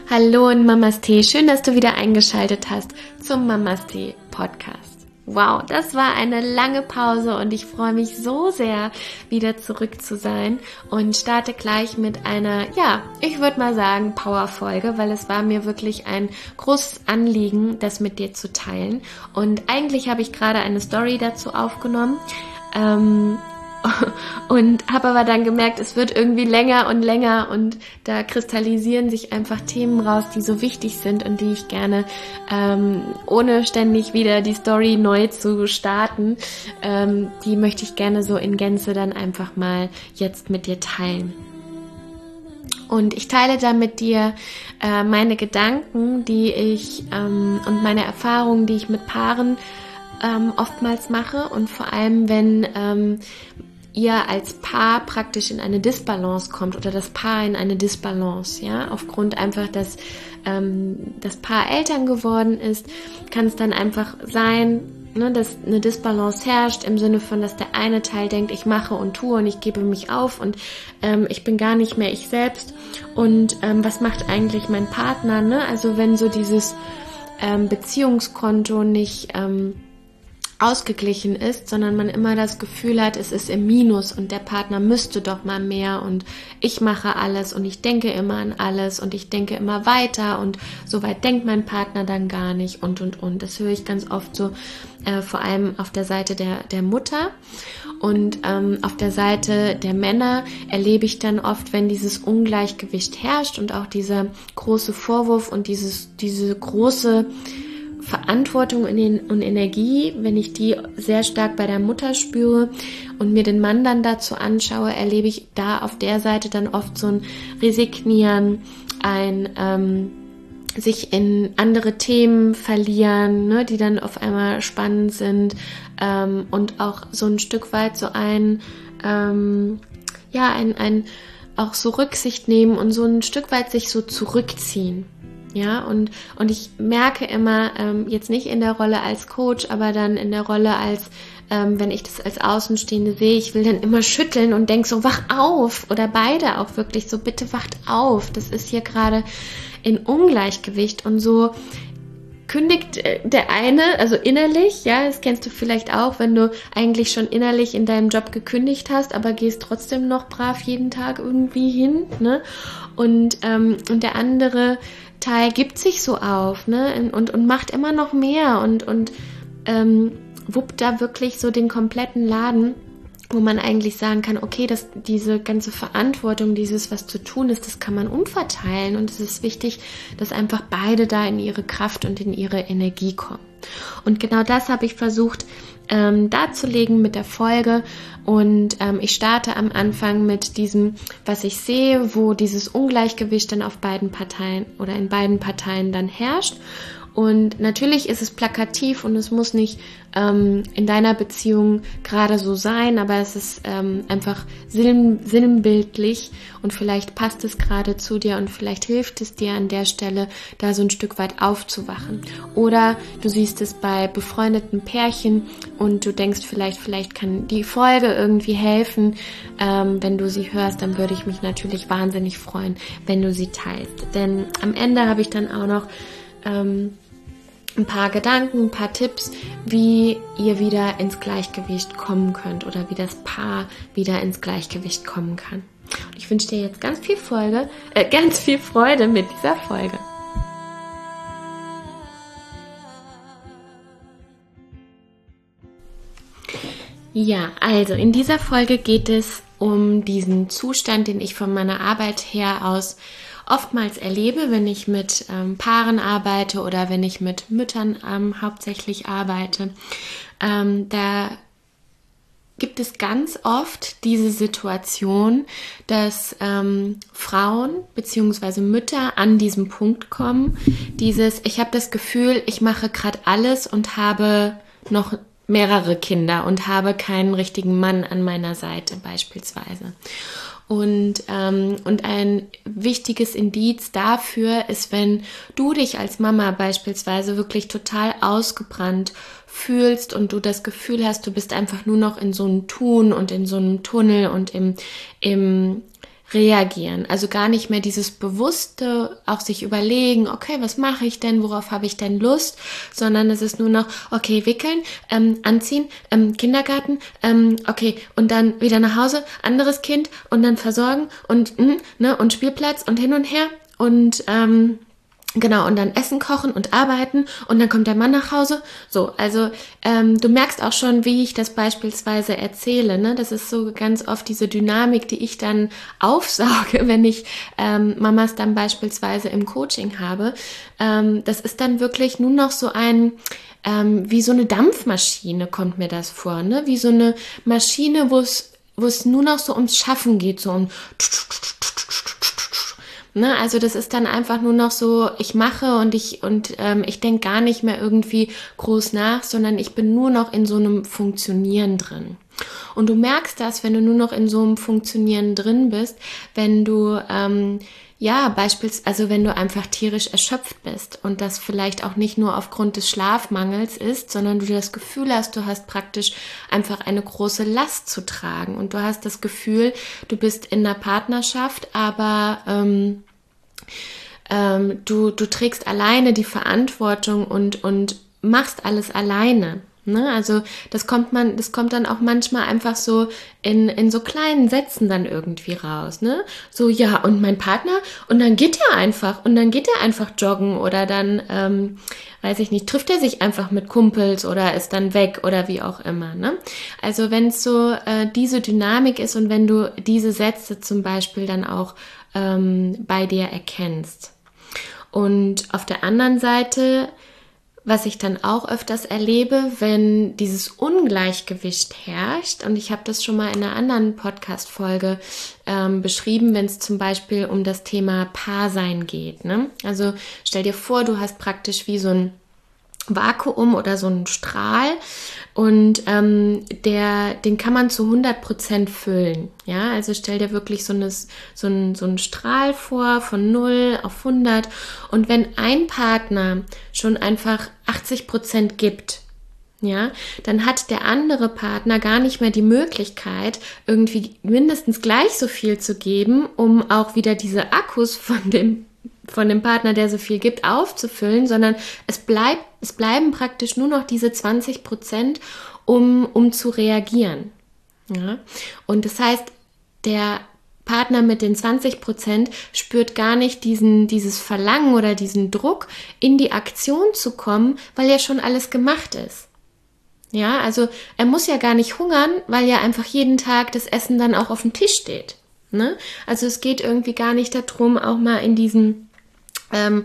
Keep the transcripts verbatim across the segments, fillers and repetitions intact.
Hallo und Mamas Tee, schön, dass du wieder eingeschaltet hast zum Mamas Tee Podcast. Wow, das war eine lange Pause und ich freue mich so sehr, wieder zurück zu sein und starte gleich mit einer, ja, ich würde mal sagen, Power-Folge, weil es war mir wirklich ein großes Anliegen, das mit dir zu teilen. Und eigentlich habe ich gerade eine Story dazu aufgenommen, ähm, und habe aber dann gemerkt, es wird irgendwie länger und länger und da kristallisieren sich einfach Themen raus, die so wichtig sind und die ich gerne, ähm, ohne ständig wieder die Story neu zu starten, ähm, die möchte ich gerne so in Gänze dann einfach mal jetzt mit dir teilen. Und ich teile da mit dir äh, meine Gedanken, die ich ähm, und meine Erfahrungen, die ich mit Paaren ähm, oftmals mache und vor allem, wenn ähm, ihr als Paar praktisch in eine Disbalance kommt oder das Paar in eine Disbalance, ja, aufgrund einfach, dass ähm, das Paar Eltern geworden ist, kann es dann einfach sein, ne, dass eine Disbalance herrscht im Sinne von, dass der eine Teil denkt, ich mache und tue und ich gebe mich auf und ähm, ich bin gar nicht mehr ich selbst und ähm, was macht eigentlich mein Partner, ne? Also wenn so dieses ähm, Beziehungskonto nicht ähm, ausgeglichen ist, sondern man immer das Gefühl hat, es ist im Minus und der Partner müsste doch mal mehr und ich mache alles und ich denke immer an alles und ich denke immer weiter und so weit denkt mein Partner dann gar nicht und und und. Das höre ich ganz oft so, äh, vor allem auf der Seite der, der Mutter und ähm, auf der Seite der Männer erlebe ich dann oft, wenn dieses Ungleichgewicht herrscht und auch dieser große Vorwurf und dieses diese große Verantwortung und Energie, wenn ich die sehr stark bei der Mutter spüre und mir den Mann dann dazu anschaue, erlebe ich da auf der Seite dann oft so ein Resignieren, ein ähm, sich in andere Themen verlieren, ne, die dann auf einmal spannend sind ähm, und auch so ein Stück weit so ein, ähm, ja, ein, ein auch so Rücksicht nehmen und so ein Stück weit sich so zurückziehen. Ja, und, und ich merke immer, ähm, jetzt nicht in der Rolle als Coach, aber dann in der Rolle als, ähm, wenn ich das als Außenstehende sehe, ich will dann immer schütteln und denke so, wach auf! Oder beide auch wirklich so, bitte wacht auf! Das ist hier gerade in Ungleichgewicht und so kündigt der eine, also innerlich, ja, das kennst du vielleicht auch, wenn du eigentlich schon innerlich in deinem Job gekündigt hast, aber gehst trotzdem noch brav jeden Tag irgendwie hin, ne? Und, ähm, und der andere Teil gibt sich so auf, ne? Und, und macht immer noch mehr und, und ähm, wuppt da wirklich so den kompletten Laden, wo man eigentlich sagen kann, okay, dass diese ganze Verantwortung, dieses, was zu tun ist, das kann man umverteilen und es ist wichtig, dass einfach beide da in ihre Kraft und in ihre Energie kommen. Und genau das habe ich versucht ähm, darzulegen mit der Folge und ähm, ich starte am Anfang mit diesem, was ich sehe, wo dieses Ungleichgewicht dann auf beiden Parteien oder in beiden Parteien dann herrscht. Und natürlich ist es plakativ und es muss nicht ähm, in deiner Beziehung gerade so sein, aber es ist ähm, einfach sinn, sinnbildlich und vielleicht passt es gerade zu dir und vielleicht hilft es dir an der Stelle, da so ein Stück weit aufzuwachen. Oder du siehst es bei befreundeten Pärchen und du denkst vielleicht, vielleicht kann die Folge irgendwie helfen. Ähm, wenn du sie hörst, dann würde ich mich natürlich wahnsinnig freuen, wenn du sie teilst. Denn am Ende habe ich dann auch noch ähm, ein paar Gedanken, ein paar Tipps, wie ihr wieder ins Gleichgewicht kommen könnt oder wie das Paar wieder ins Gleichgewicht kommen kann. Und ich wünsche dir jetzt ganz viel Folge, äh, ganz viel Freude mit dieser Folge. Ja, also in dieser Folge geht es um diesen Zustand, den ich von meiner Arbeit her aus oftmals erlebe, wenn ich mit ähm, Paaren arbeite oder wenn ich mit Müttern ähm, hauptsächlich arbeite. Ähm, da gibt es ganz oft diese Situation, dass ähm, Frauen bzw. Mütter an diesem Punkt kommen, dieses, ich habe das Gefühl, ich mache gerade alles und habe noch mehrere Kinder und habe keinen richtigen Mann an meiner Seite beispielsweise. Und, ähm, und ein wichtiges Indiz dafür ist, wenn du dich als Mama beispielsweise wirklich total ausgebrannt fühlst und du das Gefühl hast, du bist einfach nur noch in so einem Tun und in so einem Tunnel und im, im reagieren. Also gar nicht mehr dieses bewusste, auch sich überlegen, okay, was mache ich denn, worauf habe ich denn Lust, sondern es ist nur noch, okay, wickeln, ähm, anziehen, ähm, Kindergarten, ähm, okay, und dann wieder nach Hause, anderes Kind und dann versorgen und, mh, ne, und Spielplatz und hin und her und, ähm, genau, und dann Essen kochen und arbeiten und dann kommt der Mann nach Hause. So, also ähm, du merkst auch schon, wie ich das beispielsweise erzähle. Ne? Das ist so ganz oft diese Dynamik, die ich dann aufsauge, wenn ich ähm, Mamas dann beispielsweise im Coaching habe. Ähm, das ist dann wirklich nur noch so ein, ähm, wie so eine Dampfmaschine kommt mir das vor. Ne? Wie so eine Maschine, wo es wo es nur noch so ums Schaffen geht, so um Ne, also das ist dann einfach nur noch so, ich mache und ich und ähm, ich denke gar nicht mehr irgendwie groß nach, sondern ich bin nur noch in so einem Funktionieren drin. Und du merkst das, wenn du nur noch in so einem Funktionieren drin bist, wenn du ähm, ja beispielsweise, also wenn du einfach tierisch erschöpft bist und das vielleicht auch nicht nur aufgrund des Schlafmangels ist, sondern du das Gefühl hast, du hast praktisch einfach eine große Last zu tragen und du hast das Gefühl, du bist in einer Partnerschaft, aber ähm, ähm, du, du trägst alleine die Verantwortung und, und machst alles alleine. Ne? Also das kommt man, das kommt dann auch manchmal einfach so in, in so kleinen Sätzen dann irgendwie raus. Ne? So, ja, und mein Partner, und dann geht er einfach, und dann geht er einfach joggen oder dann, ähm, weiß ich nicht, trifft er sich einfach mit Kumpels oder ist dann weg oder wie auch immer. Ne? Also wenn es so äh, diese Dynamik ist und wenn du diese Sätze zum Beispiel dann auch ähm, bei dir erkennst. Und auf der anderen Seite, was ich dann auch öfters erlebe, wenn dieses Ungleichgewicht herrscht, und ich habe das schon mal in einer anderen Podcast-Folge ähm, beschrieben, wenn es zum Beispiel um das Thema Paarsein geht. Ne? Also stell dir vor, du hast praktisch wie so ein Vakuum oder so ein Strahl und ähm, der, den kann man zu hundert Prozent füllen. Ja, also stell dir wirklich so, eine, so, ein, so einen Strahl vor von null auf hundert und wenn ein Partner schon einfach achtzig Prozent gibt, ja, dann hat der andere Partner gar nicht mehr die Möglichkeit, irgendwie mindestens gleich so viel zu geben, um auch wieder diese Akkus von dem von dem Partner, der so viel gibt, aufzufüllen, sondern es bleibt, es bleiben praktisch nur noch diese zwanzig Prozent, um, um zu reagieren. Ja? Und das heißt, der Partner mit den zwanzig Prozent spürt gar nicht diesen, dieses Verlangen oder diesen Druck, in die Aktion zu kommen, weil ja schon alles gemacht ist. Ja, also er muss ja gar nicht hungern, weil ja einfach jeden Tag das Essen dann auch auf dem Tisch steht. Ne? Also es geht irgendwie gar nicht darum, auch mal in diesen Ähm,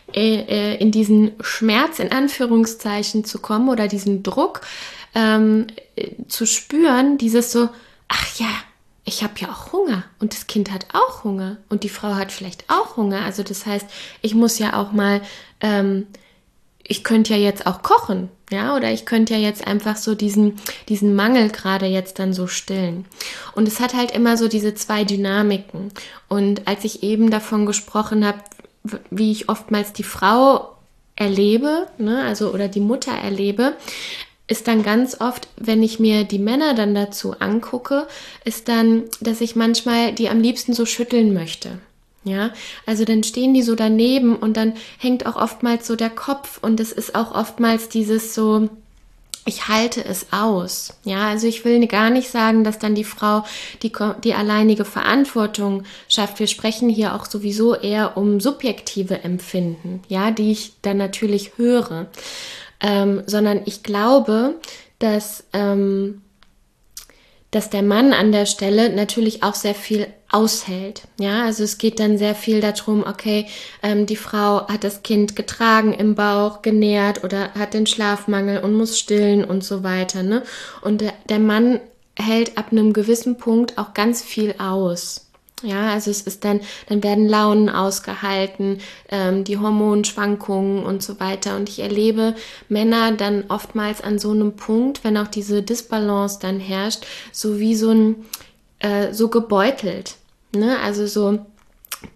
äh, in diesen Schmerz in Anführungszeichen zu kommen oder diesen Druck ähm, äh, zu spüren, dieses so, ach ja, ich habe ja auch Hunger und das Kind hat auch Hunger und die Frau hat vielleicht auch Hunger. Also das heißt, ich muss ja auch mal, ähm, ich könnte ja jetzt auch kochen, ja, oder ich könnte ja jetzt einfach so diesen, diesen Mangel gerade jetzt dann so stillen. Und es hat halt immer so diese zwei Dynamiken. Und als ich eben davon gesprochen habe, wie ich oftmals die Frau erlebe, ne, also oder die Mutter erlebe, ist dann ganz oft, wenn ich mir die Männer dann dazu angucke, ist dann, dass ich manchmal die am liebsten so schütteln möchte. Ja, also dann stehen die so daneben und dann hängt auch oftmals so der Kopf und es ist auch oftmals dieses so, ich halte es aus. Ja, also ich will gar nicht sagen, dass dann die Frau die, die alleinige Verantwortung schafft. Wir sprechen hier auch sowieso eher um subjektive Empfinden, ja, die ich dann natürlich höre. Ähm, sondern ich glaube, dass, ähm, dass der Mann an der Stelle natürlich auch sehr viel aushält. Ja, also es geht dann sehr viel darum, okay, ähm, die Frau hat das Kind getragen im Bauch, genährt oder hat den Schlafmangel und muss stillen und so weiter. Ne? Und der, der Mann hält ab einem gewissen Punkt auch ganz viel aus. Ja, also es ist dann, dann werden Launen ausgehalten, ähm, die Hormonschwankungen und so weiter. Und ich erlebe Männer dann oftmals an so einem Punkt, wenn auch diese Disbalance dann herrscht, so wie so ein, äh, so gebeutelt, ne? Also so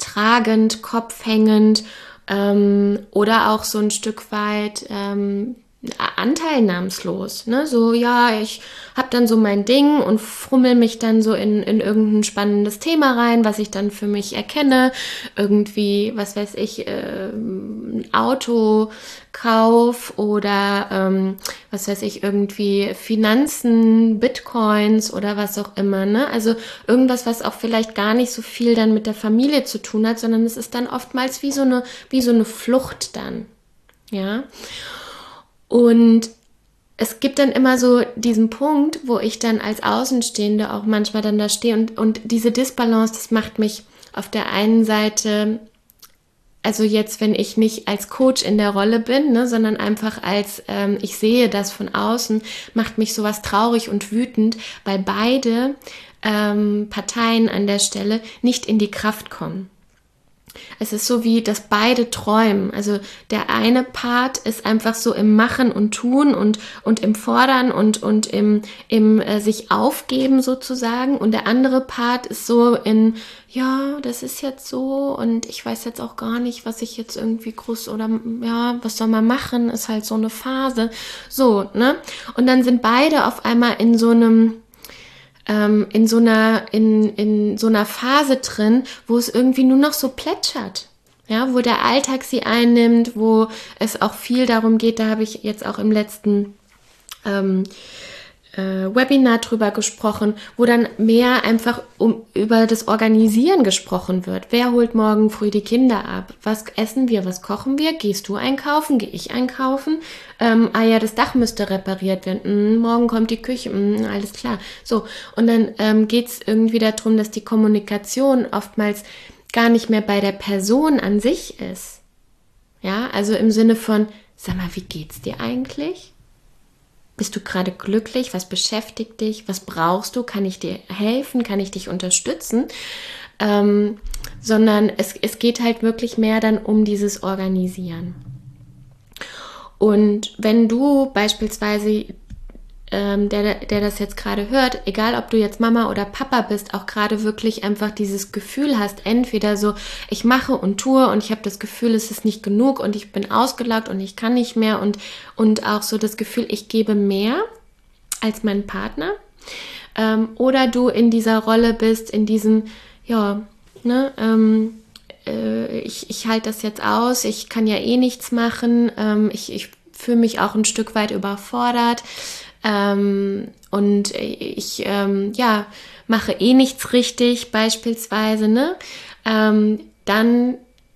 tragend, kopfhängend ähm, oder auch so ein Stück weit, ähm, anteilnahmslos, ne? So, ja, ich habe dann so mein Ding und frummel mich dann so in, in irgendein spannendes Thema rein, was ich dann für mich erkenne. Irgendwie, was weiß ich, äh, Autokauf oder ähm, was weiß ich, irgendwie Finanzen, Bitcoins oder was auch immer, ne? Also irgendwas, was auch vielleicht gar nicht so viel dann mit der Familie zu tun hat, sondern es ist dann oftmals wie so eine, wie so eine Flucht dann, ja. Und es gibt dann immer so diesen Punkt, wo ich dann als Außenstehende auch manchmal dann da stehe und, und diese Disbalance, das macht mich auf der einen Seite, also jetzt, wenn ich nicht als Coach in der Rolle bin, ne, sondern einfach als, ähm, ich sehe das von außen, macht mich sowas traurig und wütend, weil beide ähm, Parteien an der Stelle nicht in die Kraft kommen. Es ist so wie, dass beide träumen. Also der eine Part ist einfach so im Machen und Tun und, und im Fordern und, und im, im äh, sich aufgeben sozusagen. Und der andere Part ist so in, ja, das ist jetzt so und ich weiß jetzt auch gar nicht, was ich jetzt irgendwie groß oder, ja, was soll man machen? Ist halt so eine Phase. So, ne? Und dann sind beide auf einmal in so einem, in so einer, in, in so einer Phase drin, wo es irgendwie nur noch so plätschert. Ja, wo der Alltag sie einnimmt, wo es auch viel darum geht, da habe ich jetzt auch im letzten ähm, äh, Webinar drüber gesprochen, wo dann mehr einfach um, über das Organisieren gesprochen wird. Wer holt morgen früh die Kinder ab? Was essen wir? Was kochen wir? Gehst du einkaufen? Gehe ich einkaufen? Ähm, ah ja, das Dach müsste repariert werden. Hm, morgen kommt die Küche. Hm, alles klar. So, und dann ähm, geht es irgendwie darum, dass die Kommunikation oftmals gar nicht mehr bei der Person an sich ist. Ja, also im Sinne von, sag mal, wie geht's dir eigentlich? Bist du gerade glücklich? Was beschäftigt dich? Was brauchst du? Kann ich dir helfen? Kann ich dich unterstützen? Ähm, sondern es, es geht halt wirklich mehr dann um dieses Organisieren. Und wenn du beispielsweise, ähm, der, der das jetzt gerade hört, egal ob du jetzt Mama oder Papa bist, auch gerade wirklich einfach dieses Gefühl hast, entweder so, ich mache und tue und ich habe das Gefühl, es ist nicht genug und ich bin ausgelaugt und ich kann nicht mehr und, und auch so das Gefühl, ich gebe mehr als mein Partner, ähm, oder du in dieser Rolle bist, in diesem, ja, ne, ähm, äh, ich, ich halte das jetzt aus, ich kann ja eh nichts machen, ähm, ich, ich fühle mich auch ein Stück weit überfordert, Ähm, und ich, ähm, ja, mache eh nichts richtig, beispielsweise, ne? Ähm, dann,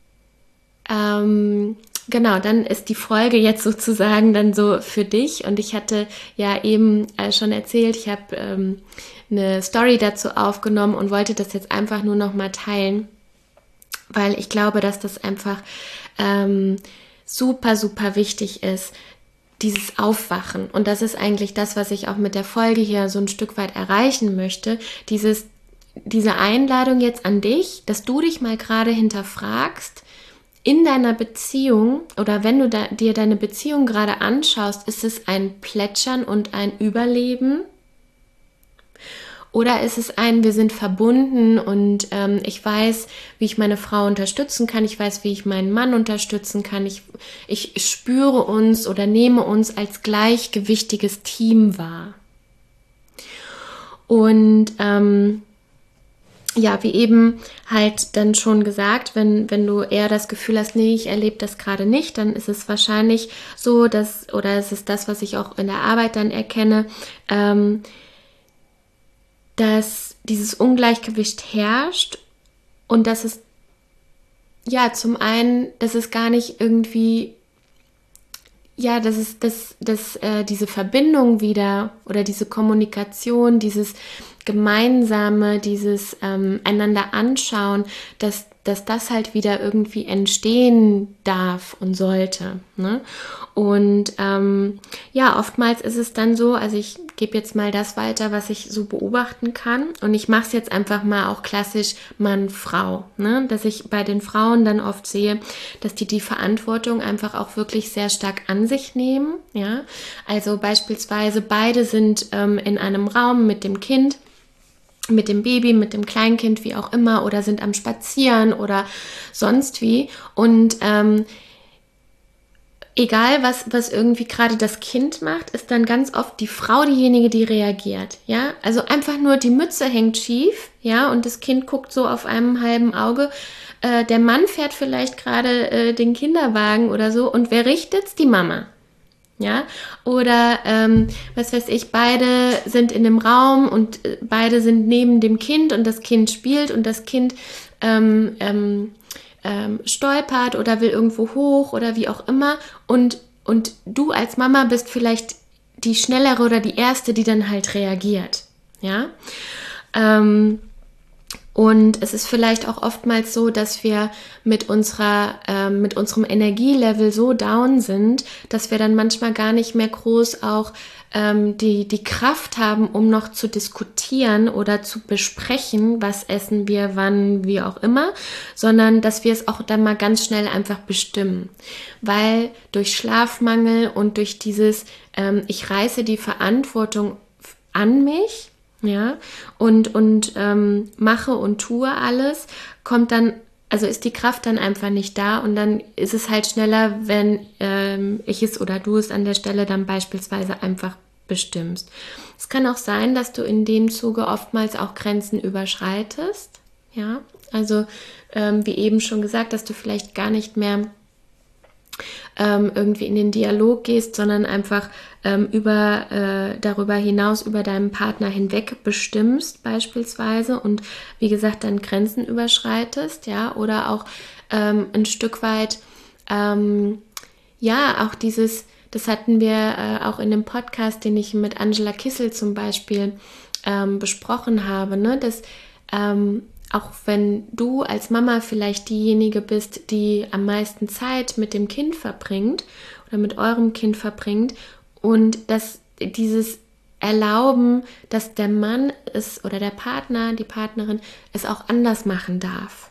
ähm, genau, dann ist die Folge jetzt sozusagen dann so für dich. Und ich hatte ja eben äh, schon erzählt, ich habe ähm, eine Story dazu aufgenommen und wollte das jetzt einfach nur noch mal teilen, weil ich glaube, dass das einfach ähm, super, super wichtig ist, dieses Aufwachen. Und das ist eigentlich das, was ich auch mit der Folge hier so ein Stück weit erreichen möchte. Dieses, diese Einladung jetzt an dich, dass du dich mal gerade hinterfragst, in deiner Beziehung oder wenn du da, dir deine Beziehung gerade anschaust, ist es ein Plätschern und ein Überleben? Oder ist es ein, wir sind verbunden und ähm, ich weiß, wie ich meine Frau unterstützen kann, ich weiß, wie ich meinen Mann unterstützen kann, ich, ich spüre uns oder nehme uns als gleichgewichtiges Team wahr. Und ähm, ja, wie eben halt dann schon gesagt, wenn, wenn du eher das Gefühl hast, nee, ich erlebe das gerade nicht, dann ist es wahrscheinlich so, dass, oder es ist das, was ich auch in der Arbeit dann erkenne, ähm, dass dieses Ungleichgewicht herrscht und dass es, ja, zum einen, dass es gar nicht irgendwie, ja, dass es, dass, dass äh, diese Verbindung wieder oder diese Kommunikation, dieses Gemeinsame, dieses ähm, einander anschauen, dass, dass das halt wieder irgendwie entstehen darf und sollte, ne? Und ähm, ja, oftmals ist es dann so, also ich gebe jetzt mal das weiter, was ich so beobachten kann und ich mache es jetzt einfach mal auch klassisch Mann-Frau, ne? Dass ich bei den Frauen dann oft sehe, dass die die Verantwortung einfach auch wirklich sehr stark an sich nehmen, ja, also beispielsweise beide sind ähm, in einem Raum mit dem Kind, mit dem Baby, mit dem Kleinkind, wie auch immer, oder sind am Spazieren oder sonst wie und ähm, egal was, was irgendwie gerade das Kind macht, ist dann ganz oft die Frau diejenige, die reagiert, ja, also einfach nur die Mütze hängt schief, ja, und das Kind guckt so auf einem halben Auge, äh, der Mann fährt vielleicht gerade äh, den Kinderwagen oder so und wer richtet's? Die Mama. Ja, oder ähm, was weiß ich, beide sind in einem Raum und äh, beide sind neben dem Kind und das Kind spielt und das Kind ähm, ähm, ähm, stolpert oder will irgendwo hoch oder wie auch immer und, und du als Mama bist vielleicht die schnellere oder die erste, die dann halt reagiert, ja, ähm, und es ist vielleicht auch oftmals so, dass wir mit unserer, äh, mit unserem Energielevel so down sind, dass wir dann manchmal gar nicht mehr groß auch ähm, die, die Kraft haben, um noch zu diskutieren oder zu besprechen, was essen wir, wann, wie auch immer, sondern dass wir es auch dann mal ganz schnell einfach bestimmen. Weil durch Schlafmangel und durch dieses, ähm, ich reiße die Verantwortung an mich, ja, und, und ähm, mache und tue alles, kommt dann, also ist die Kraft dann einfach nicht da und dann ist es halt schneller, wenn ähm, ich es oder du es an der Stelle dann beispielsweise einfach bestimmst. Es kann auch sein, dass du in dem Zuge oftmals auch Grenzen überschreitest, ja, also ähm, wie eben schon gesagt, dass du vielleicht gar nicht mehr Ähm, irgendwie in den Dialog gehst, sondern einfach ähm, über, äh, darüber hinaus über deinen Partner hinweg bestimmst beispielsweise und wie gesagt dann Grenzen überschreitest, ja, oder auch ähm, ein Stück weit, ähm, ja, auch dieses, das hatten wir äh, auch in dem Podcast, den ich mit Angela Kissel zum Beispiel ähm, besprochen habe, ne, dass ähm, auch wenn du als Mama vielleicht diejenige bist, die am meisten Zeit mit dem Kind verbringt oder mit eurem Kind verbringt und dass dieses Erlauben, dass der Mann es oder der Partner, die Partnerin es auch anders machen darf.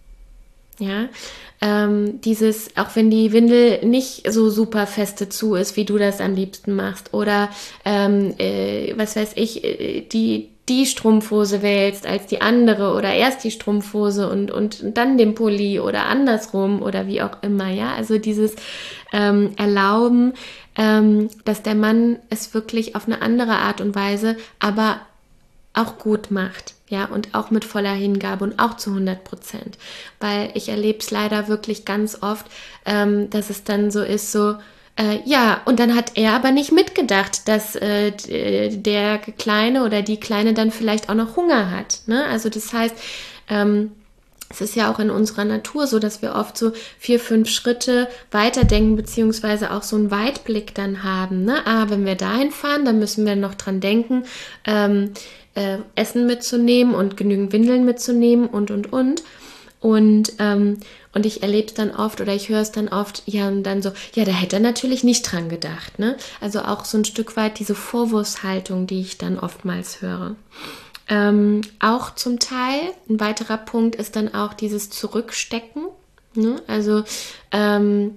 Ja, ähm, dieses, auch wenn die Windel nicht so super feste zu ist, wie du das am liebsten machst oder ähm, äh, was weiß ich, äh, die die Strumpfhose wählst als die andere oder erst die Strumpfhose und, und, und dann den Pulli oder andersrum oder wie auch immer, ja, also dieses ähm, Erlauben, ähm, dass der Mann es wirklich auf eine andere Art und Weise, aber auch gut macht, ja, und auch mit voller Hingabe und auch zu hundert Prozent, weil ich erlebe es leider wirklich ganz oft, ähm, dass es dann so ist, so, Äh, ja, und dann hat er aber nicht mitgedacht, dass äh, der Kleine oder die Kleine dann vielleicht auch noch Hunger hat. Ne? Also das heißt, ähm, es ist ja auch in unserer Natur so, dass wir oft so vier, fünf Schritte weiterdenken, beziehungsweise auch so einen Weitblick dann haben. Ne? Ah, wenn wir dahin fahren, dann müssen wir noch dran denken, ähm, äh, Essen mitzunehmen und genügend Windeln mitzunehmen und, und, und. Und, ähm, und ich erlebe es dann oft oder ich höre es dann oft, ja, und dann so, ja, da hätte er natürlich nicht dran gedacht, ne? Also auch so ein Stück weit diese Vorwurfshaltung, die ich dann oftmals höre. Ähm, auch zum Teil, ein weiterer Punkt ist dann auch dieses Zurückstecken, ne? Also ähm,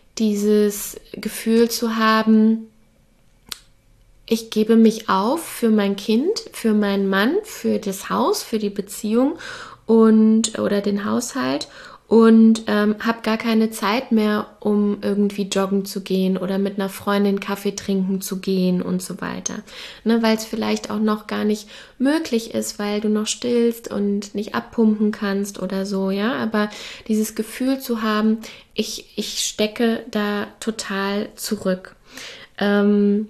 dieses Gefühl zu haben, ich gebe mich auf für mein Kind, für meinen Mann, für das Haus, für die Beziehung und oder den Haushalt und ähm, habe gar keine Zeit mehr, um irgendwie joggen zu gehen oder mit einer Freundin Kaffee trinken zu gehen und so weiter. Ne, weil es vielleicht auch noch gar nicht möglich ist, weil du noch stillst und nicht abpumpen kannst oder so, ja. Aber dieses Gefühl zu haben, ich, ich stecke da total zurück. Ähm,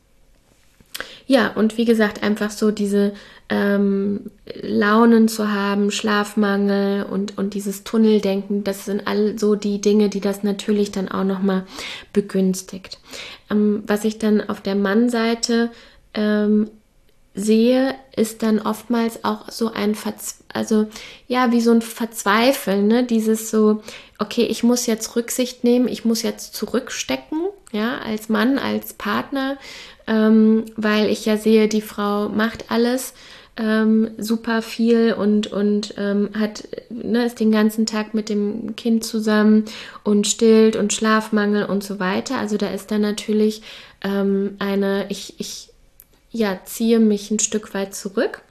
Ja, und wie gesagt, einfach so diese ähm, Launen zu haben, Schlafmangel und, und dieses Tunneldenken, das sind all so die Dinge, die das natürlich dann auch nochmal begünstigt. Ähm, was ich dann auf der Mannseite ähm, sehe, ist dann oftmals auch so ein Verz also ja, wie so ein Verzweifeln, ne? Dieses so, okay, ich muss jetzt Rücksicht nehmen, ich muss jetzt zurückstecken, ja, als Mann, als Partner, ähm, weil ich ja sehe, die Frau macht alles ähm, super viel und, und ähm, hat, ne, ist den ganzen Tag mit dem Kind zusammen und stillt und Schlafmangel und so weiter. Also da ist dann natürlich ähm, eine, ich, ich ja, ziehe mich ein Stück weit zurück.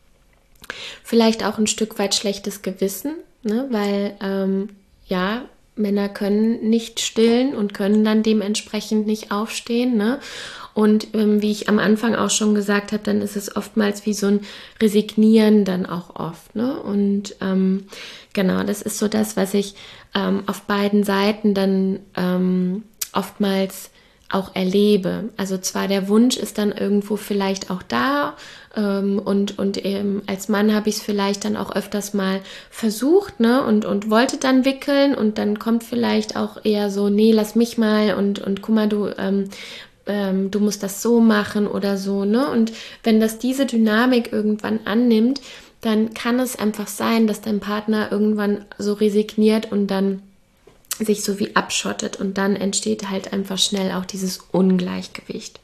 Vielleicht auch ein Stück weit schlechtes Gewissen, ne, weil ähm, ja, Männer können nicht stillen und können dann dementsprechend nicht aufstehen, ne? Und ähm, wie ich am Anfang auch schon gesagt habe, dann ist es oftmals wie so ein Resignieren dann auch oft, ne? Und ähm, genau, das ist so das, was ich ähm, auf beiden Seiten dann ähm, oftmals auch erlebe. Also zwar der Wunsch ist dann irgendwo vielleicht auch da ähm, und, und ähm, als Mann habe ich es vielleicht dann auch öfters mal versucht, ne, und, und wollte dann wickeln und dann kommt vielleicht auch eher so, nee, lass mich mal und, und guck mal, du, ähm, ähm, du musst das so machen oder so, ne? Und wenn das diese Dynamik irgendwann annimmt, dann kann es einfach sein, dass dein Partner irgendwann so resigniert und dann sich so wie abschottet und dann entsteht halt einfach schnell auch dieses Ungleichgewicht.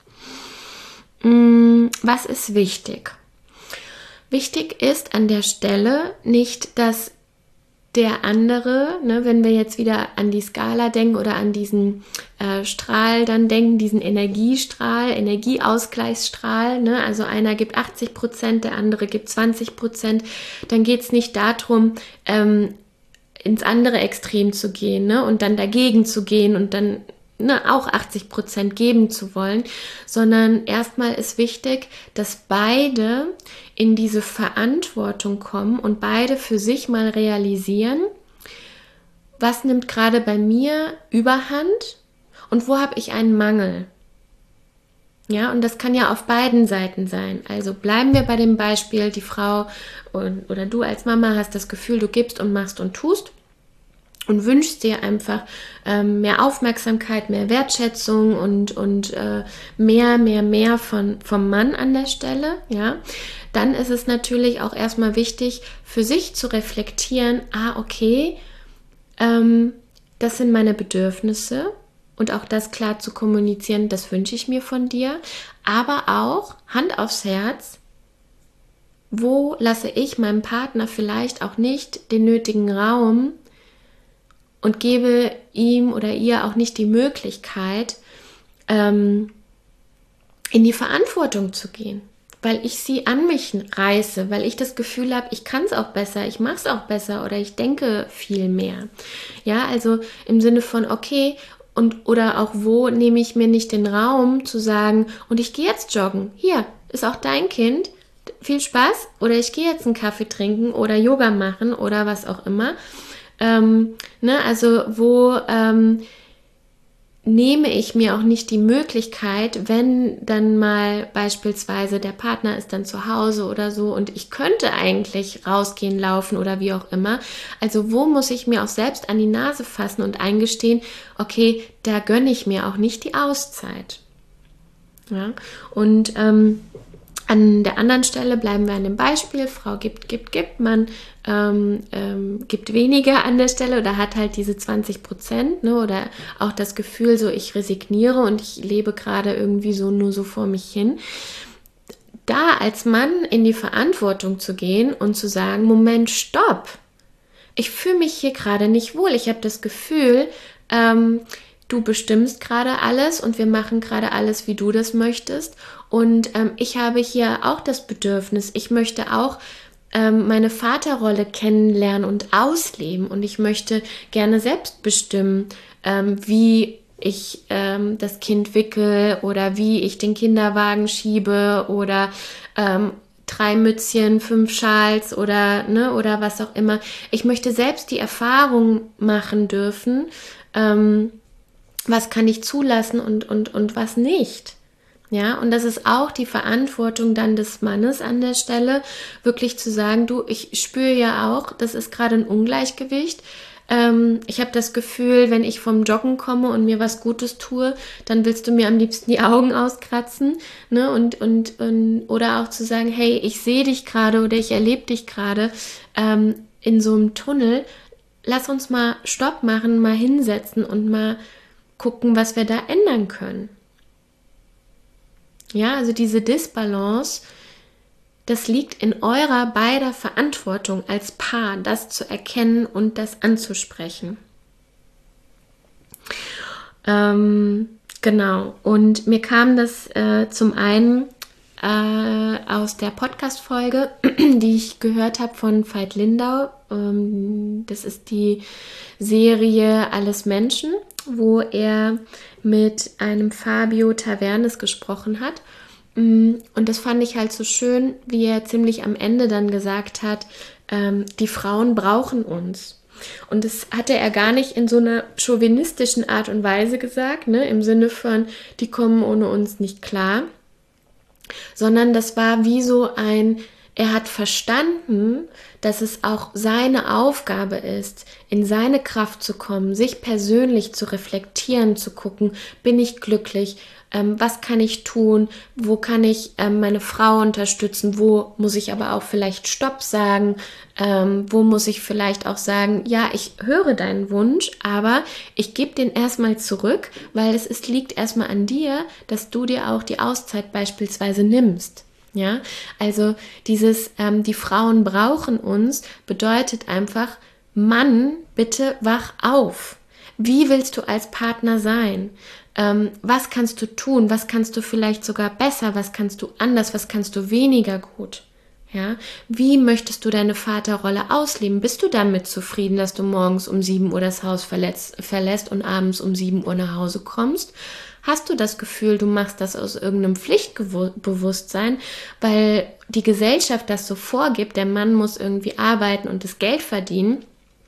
Was ist wichtig? Wichtig ist an der Stelle nicht, dass der andere, ne, wenn wir jetzt wieder an die Skala denken oder an diesen äh, Strahl dann denken, diesen Energiestrahl, Energieausgleichsstrahl, ne, also einer gibt achtzig Prozent, der andere gibt zwanzig Prozent, dann geht es nicht darum, ähm, ins andere Extrem zu gehen, ne, und dann dagegen zu gehen und dann ne, auch achtzig Prozent geben zu wollen, sondern erstmal ist wichtig, dass beide in diese Verantwortung kommen und beide für sich mal realisieren, was nimmt gerade bei mir Überhand und wo habe ich einen Mangel. Ja, und das kann ja auf beiden Seiten sein. Also bleiben wir bei dem Beispiel, die Frau und, oder du als Mama hast das Gefühl, du gibst und machst und tust und wünschst dir einfach ähm, mehr Aufmerksamkeit, mehr Wertschätzung und, und äh, mehr, mehr, mehr von, vom Mann an der Stelle, ja, dann ist es natürlich auch erstmal wichtig, für sich zu reflektieren, ah, okay, ähm, das sind meine Bedürfnisse und auch das klar zu kommunizieren, das wünsche ich mir von dir, aber auch, Hand aufs Herz, wo lasse ich meinem Partner vielleicht auch nicht den nötigen Raum und gebe ihm oder ihr auch nicht die Möglichkeit, ähm, in die Verantwortung zu gehen, weil ich sie an mich reiße, weil ich das Gefühl habe, ich kann es auch besser, ich mache es auch besser oder ich denke viel mehr. Ja, also im Sinne von, okay, und oder auch wo nehme ich mir nicht den Raum zu sagen, und ich gehe jetzt joggen, hier ist auch dein Kind, viel Spaß, oder ich gehe jetzt einen Kaffee trinken oder Yoga machen oder was auch immer. Ähm, ne, also wo ähm, nehme ich mir auch nicht die Möglichkeit, wenn dann mal beispielsweise der Partner ist dann zu Hause oder so und ich könnte eigentlich rausgehen, laufen oder wie auch immer. Also wo muss ich mir auch selbst an die Nase fassen und eingestehen, okay, da gönne ich mir auch nicht die Auszeit. Ja, und ähm, an der anderen Stelle bleiben wir an dem Beispiel, Frau gibt, gibt, gibt, Mann ähm, ähm, gibt weniger an der Stelle oder hat halt diese zwanzig Prozent, ne, oder auch das Gefühl, so ich resigniere und ich lebe gerade irgendwie so nur so vor mich hin. Da als Mann in die Verantwortung zu gehen und zu sagen, Moment, stopp, ich fühle mich hier gerade nicht wohl, ich habe das Gefühl, ähm, du bestimmst gerade alles und wir machen gerade alles, wie du das möchtest. Und ähm, ich habe hier auch das Bedürfnis, ich möchte auch ähm, meine Vaterrolle kennenlernen und ausleben. Und ich möchte gerne selbst bestimmen, ähm, wie ich ähm, das Kind wickel oder wie ich den Kinderwagen schiebe oder ähm, drei Mützchen, fünf Schals oder, ne, oder was auch immer. Ich möchte selbst die Erfahrung machen dürfen, ähm, was kann ich zulassen und, und, und was nicht. Ja, und das ist auch die Verantwortung dann des Mannes an der Stelle, wirklich zu sagen, du, ich spüre ja auch, das ist gerade ein Ungleichgewicht. Ähm, ich habe das Gefühl, wenn ich vom Joggen komme und mir was Gutes tue, dann willst du mir am liebsten die Augen auskratzen, ne? Und, und, und oder auch zu sagen, hey, ich sehe dich gerade oder ich erlebe dich gerade ähm, in so einem Tunnel. Lass uns mal Stopp machen, mal hinsetzen und mal gucken, was wir da ändern können. Ja, also diese Disbalance, das liegt in eurer beider Verantwortung als Paar, das zu erkennen und das anzusprechen. Ähm, genau, und mir kam das äh, zum einen äh, aus der Podcast-Folge, die ich gehört habe von Veit Lindau. Ähm, das ist die Serie Alles Menschen, wo er mit einem Fabio Tavernes gesprochen hat. Und das fand ich halt so schön, wie er ziemlich am Ende dann gesagt hat, ähm, die Frauen brauchen uns. Und das hatte er gar nicht in so einer chauvinistischen Art und Weise gesagt, ne, im Sinne von, die kommen ohne uns nicht klar, sondern das war wie so ein, er hat verstanden, dass es auch seine Aufgabe ist, in seine Kraft zu kommen, sich persönlich zu reflektieren, zu gucken, bin ich glücklich, ähm, was kann ich tun, wo kann ich ähm, meine Frau unterstützen, wo muss ich aber auch vielleicht Stopp sagen, ähm, wo muss ich vielleicht auch sagen, ja, ich höre deinen Wunsch, aber ich gebe den erstmal zurück, weil es ist, liegt erstmal an dir, dass du dir auch die Auszeit beispielsweise nimmst. Ja, also dieses, ähm, die Frauen brauchen uns, bedeutet einfach, Mann, bitte wach auf. Wie willst du als Partner sein? Ähm, was kannst du tun? Was kannst du vielleicht sogar besser? Was kannst du anders? Was kannst du weniger gut? Ja, wie möchtest du deine Vaterrolle ausleben? Bist du damit zufrieden, dass du morgens um sieben Uhr das Haus verletzt, verlässt und abends um sieben Uhr nach Hause kommst? Hast du das Gefühl, du machst das aus irgendeinem Pflichtbewusstsein, weil die Gesellschaft das so vorgibt, der Mann muss irgendwie arbeiten und das Geld verdienen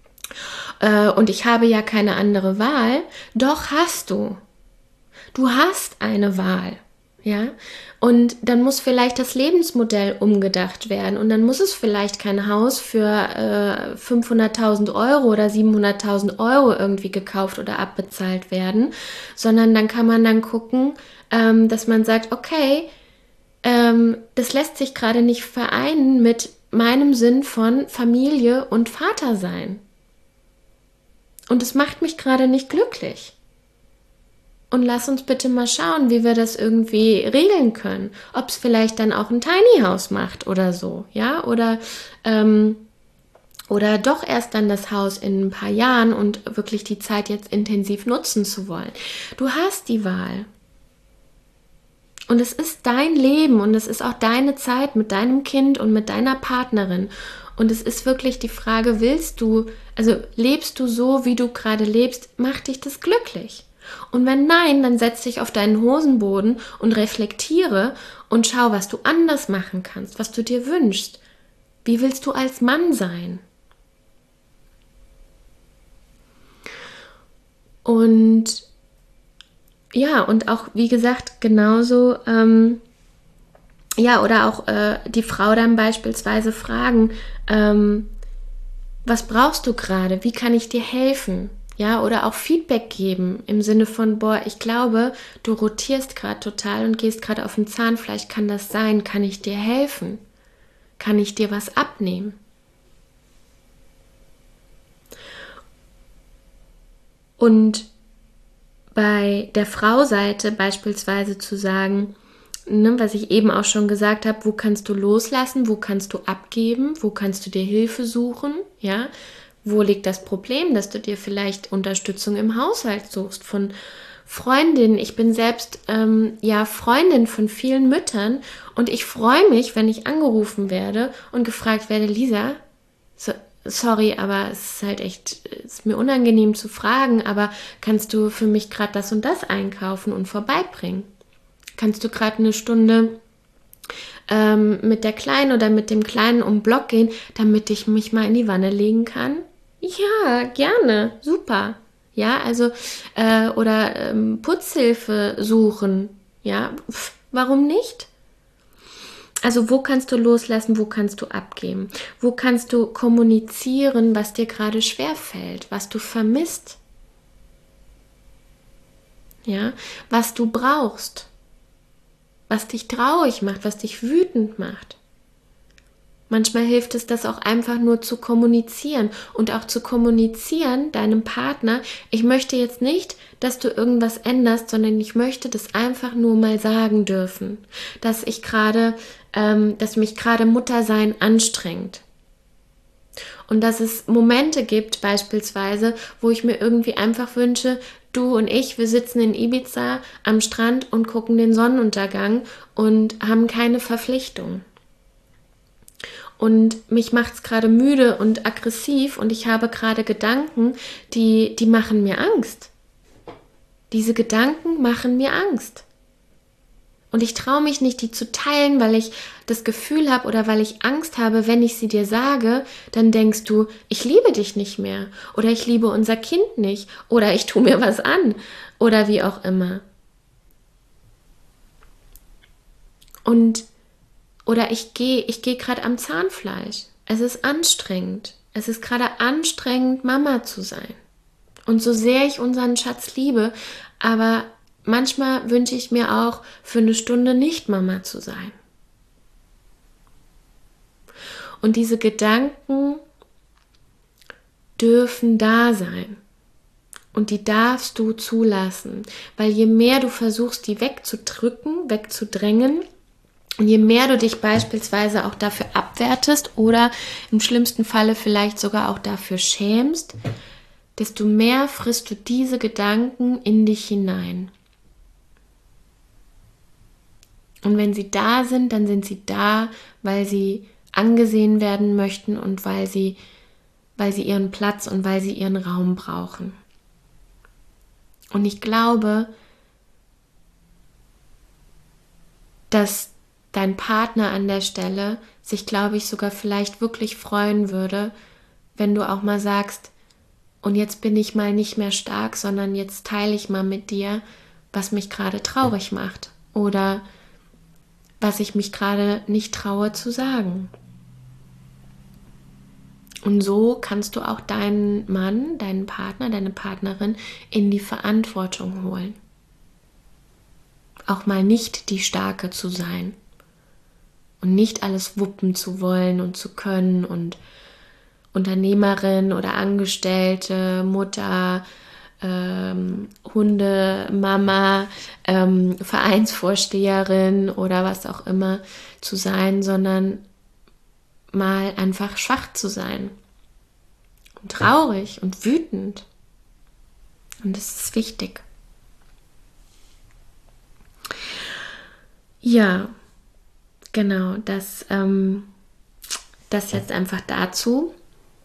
äh, und ich habe ja keine andere Wahl? Doch hast du. Du hast eine Wahl. Ja, und dann muss vielleicht das Lebensmodell umgedacht werden und dann muss es vielleicht kein Haus für äh, fünfhunderttausend Euro oder siebenhunderttausend Euro irgendwie gekauft oder abbezahlt werden, sondern dann kann man dann gucken, ähm, dass man sagt, okay, ähm, das lässt sich gerade nicht vereinen mit meinem Sinn von Familie und Vater sein. Und es macht mich gerade nicht glücklich. Und lass uns bitte mal schauen, wie wir das irgendwie regeln können. Ob es vielleicht dann auch ein Tiny House macht oder so, ja, oder ähm, oder doch erst dann das Haus in ein paar Jahren und wirklich die Zeit jetzt intensiv nutzen zu wollen. Du hast die Wahl. Und es ist dein Leben und es ist auch deine Zeit mit deinem Kind und mit deiner Partnerin. Und es ist wirklich die Frage, willst du, also lebst du so, wie du gerade lebst, macht dich das glücklich? Und wenn nein, dann setz dich auf deinen Hosenboden und reflektiere und schau, was du anders machen kannst, was du dir wünschst. Wie willst du als Mann sein? Und ja, und auch, wie gesagt, genauso, ähm, ja, oder auch äh, die Frau dann beispielsweise fragen, ähm, was brauchst du gerade? Wie kann ich dir helfen? Ja, oder auch Feedback geben im Sinne von, boah, ich glaube, du rotierst gerade total und gehst gerade auf dem Zahnfleisch. Kann das sein? Kann ich dir helfen? Kann ich dir was abnehmen? Und bei der Frau-Seite beispielsweise zu sagen, ne, was ich eben auch schon gesagt habe, wo kannst du loslassen, wo kannst du abgeben, wo kannst du dir Hilfe suchen, ja, wo liegt das Problem, dass du dir vielleicht Unterstützung im Haushalt suchst von Freundinnen. Ich bin selbst ähm, ja Freundin von vielen Müttern und ich freue mich, wenn ich angerufen werde und gefragt werde, Lisa, so, sorry, aber es ist halt echt, es ist mir unangenehm zu fragen, aber kannst du für mich gerade das und das einkaufen und vorbeibringen? Kannst du gerade eine Stunde ähm, mit der Kleinen oder mit dem Kleinen um den Block gehen, damit ich mich mal in die Wanne legen kann? Ja, gerne, super. Ja, also, äh, oder ähm, Putzhilfe suchen. Ja, pf, warum nicht? Also, wo kannst du loslassen, wo kannst du abgeben? Wo kannst du kommunizieren, was dir gerade schwerfällt, was du vermisst? Ja, was du brauchst, was dich traurig macht, was dich wütend macht. Manchmal hilft es, das auch einfach nur zu kommunizieren und auch zu kommunizieren deinem Partner, ich möchte jetzt nicht, dass du irgendwas änderst, sondern ich möchte das einfach nur mal sagen dürfen, dass ich gerade, ähm, dass mich gerade Muttersein anstrengt. Und dass es Momente gibt beispielsweise, wo ich mir irgendwie einfach wünsche, du und ich, wir sitzen in Ibiza am Strand und gucken den Sonnenuntergang und haben keine Verpflichtung. Und mich macht es gerade müde und aggressiv und ich habe gerade Gedanken, die, die machen mir Angst. Diese Gedanken machen mir Angst. Und ich traue mich nicht, die zu teilen, weil ich das Gefühl habe oder weil ich Angst habe, wenn ich sie dir sage, dann denkst du, ich liebe dich nicht mehr oder ich liebe unser Kind nicht oder ich tue mir was an oder wie auch immer. Und oder ich gehe ich gehe gerade am Zahnfleisch. Es ist anstrengend. Es ist gerade anstrengend, Mama zu sein. Und so sehr ich unseren Schatz liebe, aber manchmal wünsche ich mir auch, für eine Stunde nicht Mama zu sein. Und diese Gedanken dürfen da sein. Und die darfst du zulassen. Weil je mehr du versuchst, die wegzudrücken, wegzudrängen, und je mehr du dich beispielsweise auch dafür abwertest oder im schlimmsten Falle vielleicht sogar auch dafür schämst, desto mehr frisst du diese Gedanken in dich hinein. Und wenn sie da sind, dann sind sie da, weil sie angesehen werden möchten und weil sie, weil sie ihren Platz und weil sie ihren Raum brauchen. Und ich glaube, dass dein Partner an der Stelle sich, glaube ich, sogar vielleicht wirklich freuen würde, wenn du auch mal sagst, und jetzt bin ich mal nicht mehr stark, sondern jetzt teile ich mal mit dir, was mich gerade traurig macht oder was ich mich gerade nicht traue zu sagen. Und so kannst du auch deinen Mann, deinen Partner, deine Partnerin in die Verantwortung holen. Auch mal nicht die Starke zu sein und nicht alles wuppen zu wollen und zu können und Unternehmerin oder Angestellte, Mutter, ähm, Hunde, Mama, ähm, Vereinsvorsteherin oder was auch immer zu sein, sondern mal einfach schwach zu sein und traurig und wütend. Und das ist wichtig. Ja, genau, das, ähm, das jetzt einfach dazu.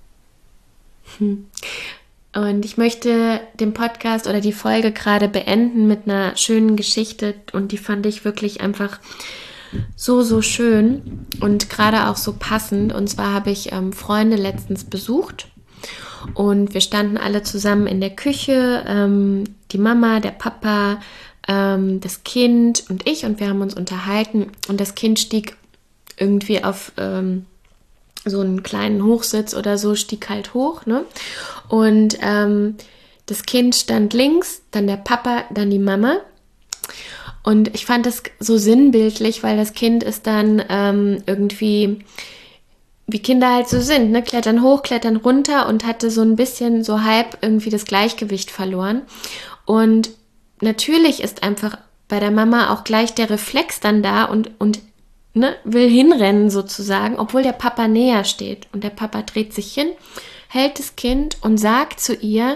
Und ich möchte den Podcast oder die Folge gerade beenden mit einer schönen Geschichte und die fand ich wirklich einfach so, so schön und gerade auch so passend. Und zwar habe ich ähm, Freunde letztens besucht und wir standen alle zusammen in der Küche, ähm, die Mama, der Papa, ähm, das Kind und ich und wir haben uns unterhalten und das Kind stieg irgendwie auf ähm, so einen kleinen Hochsitz oder so, stieg halt hoch, ne? Und ähm, das Kind stand links, dann der Papa, dann die Mama. Und ich fand das so sinnbildlich, weil das Kind ist dann ähm, irgendwie, wie Kinder halt so sind, ne? Klettern hoch, klettern runter und hatte so ein bisschen, so halb irgendwie das Gleichgewicht verloren. Und natürlich ist einfach bei der Mama auch gleich der Reflex dann da und, und ne, will hinrennen sozusagen, obwohl der Papa näher steht. Und der Papa dreht sich hin, hält das Kind und sagt zu ihr,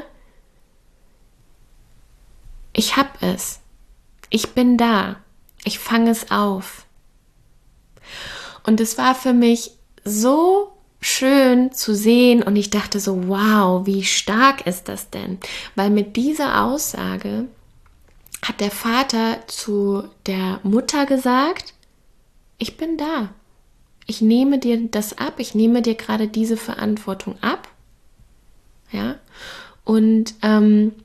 ich hab es. Ich bin da. Ich fange es auf. Und es war für mich so schön zu sehen und ich dachte so, wow, wie stark ist das denn? Weil mit dieser Aussage hat der Vater zu der Mutter gesagt, ich bin da. Ich nehme dir das ab. Ich nehme dir gerade diese Verantwortung ab. Ja. Und ähm,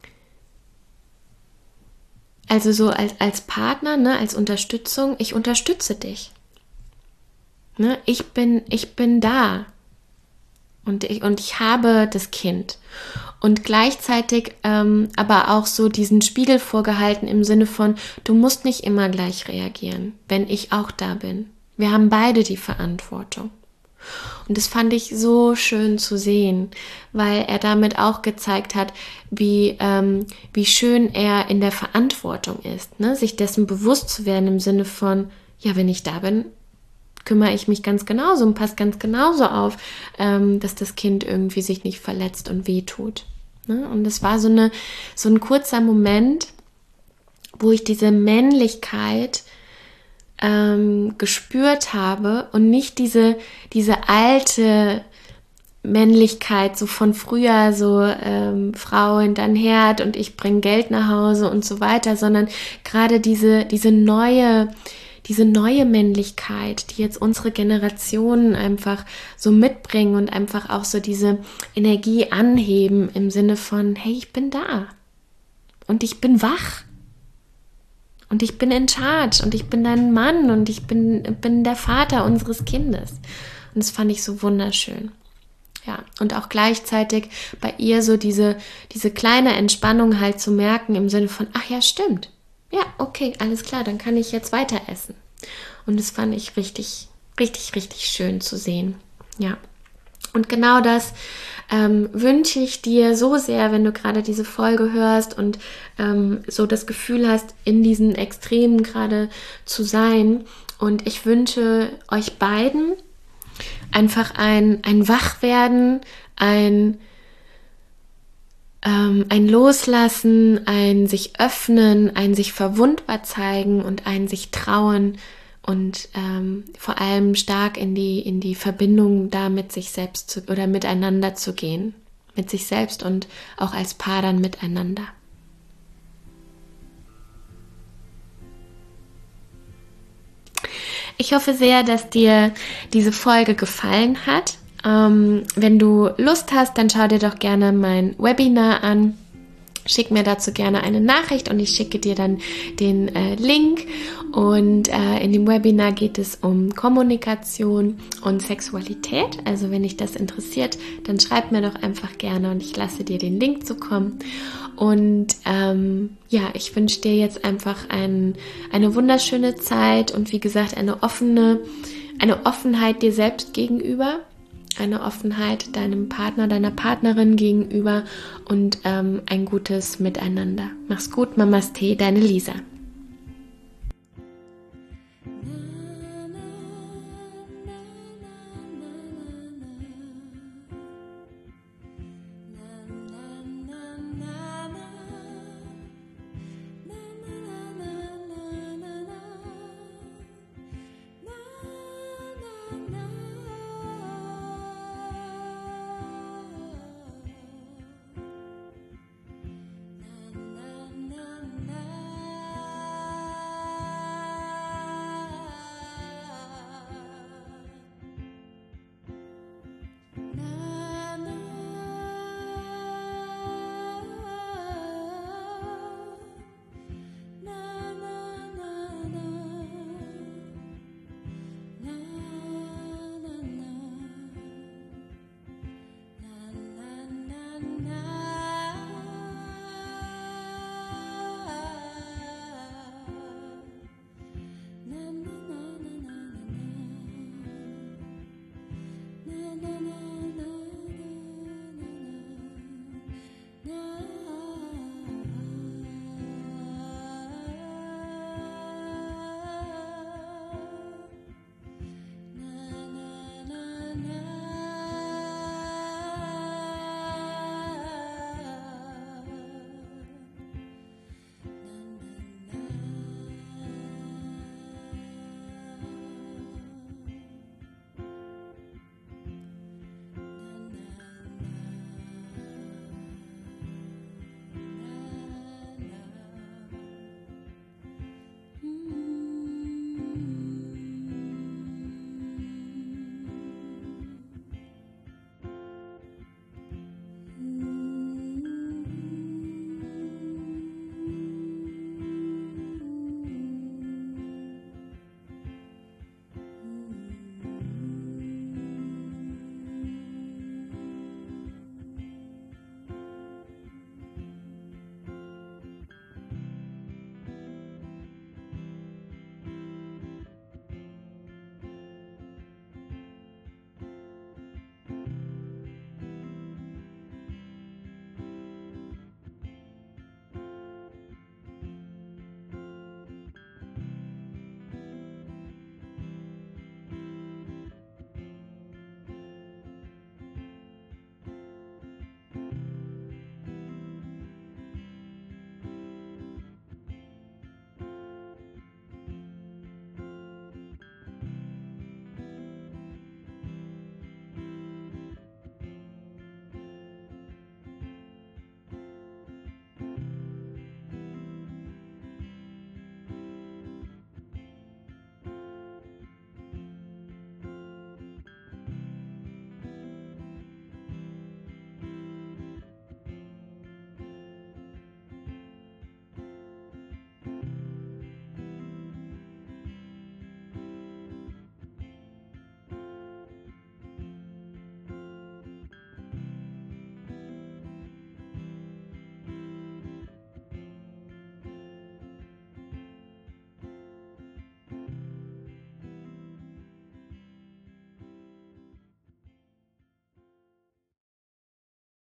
also so als, als Partner, ne, als Unterstützung, ich unterstütze dich. Ne, ich bin, ich bin da. Und ich, und ich habe das Kind. Und gleichzeitig ähm, aber auch so diesen Spiegel vorgehalten im Sinne von, du musst nicht immer gleich reagieren, wenn ich auch da bin. Wir haben beide die Verantwortung. Und das fand ich so schön zu sehen, weil er damit auch gezeigt hat, wie, ähm, wie schön er in der Verantwortung ist, ne? Sich dessen bewusst zu werden im Sinne von, ja, wenn ich da bin, kümmere ich mich ganz genauso und passe ganz genauso auf, ähm, dass das Kind irgendwie sich nicht verletzt und wehtut. Ne? Und es war so, eine, so ein kurzer Moment, wo ich diese Männlichkeit ähm, gespürt habe und nicht diese, diese alte Männlichkeit, so von früher, so ähm, Frau hinterm Herd und ich bringe Geld nach Hause und so weiter, sondern gerade diese, diese neue, diese neue Männlichkeit, die jetzt unsere Generationen einfach so mitbringen und einfach auch so diese Energie anheben im Sinne von, hey, ich bin da und ich bin wach und ich bin in charge und ich bin dein Mann und ich bin, bin der Vater unseres Kindes. Und das fand ich so wunderschön. Ja, und auch gleichzeitig bei ihr so diese, diese kleine Entspannung halt zu merken im Sinne von, ach ja, stimmt. Ja, okay, alles klar, dann kann ich jetzt weiter essen. Und das fand ich richtig, richtig, richtig schön zu sehen. Ja, und genau das ähm, wünsche ich dir so sehr, wenn du gerade diese Folge hörst und ähm, so das Gefühl hast, in diesen Extremen gerade zu sein. Und ich wünsche euch beiden einfach ein, ein Wachwerden, ein, ähm, ein Loslassen, ein sich öffnen, ein sich verwundbar zeigen und ein sich trauen und ähm, vor allem stark in die, in die Verbindung da mit sich selbst zu, oder miteinander zu gehen. Mit sich selbst und auch als Paar dann miteinander. Ich hoffe sehr, dass dir diese Folge gefallen hat. Ähm, wenn du Lust hast, dann schau dir doch gerne mein Webinar an. Schick mir dazu gerne eine Nachricht und ich schicke dir dann den äh, Link. Und äh, in dem Webinar geht es um Kommunikation und Sexualität. Also wenn dich das interessiert, dann schreib mir doch einfach gerne und ich lasse dir den Link zukommen. Und ähm, ja, ich wünsche dir jetzt einfach ein, eine wunderschöne Zeit und wie gesagt eine offene, eine Offenheit dir selbst gegenüber, eine Offenheit deinem Partner, deiner Partnerin gegenüber und ähm, ein gutes Miteinander. Mach's gut, Mamas Tee, deine Lisa.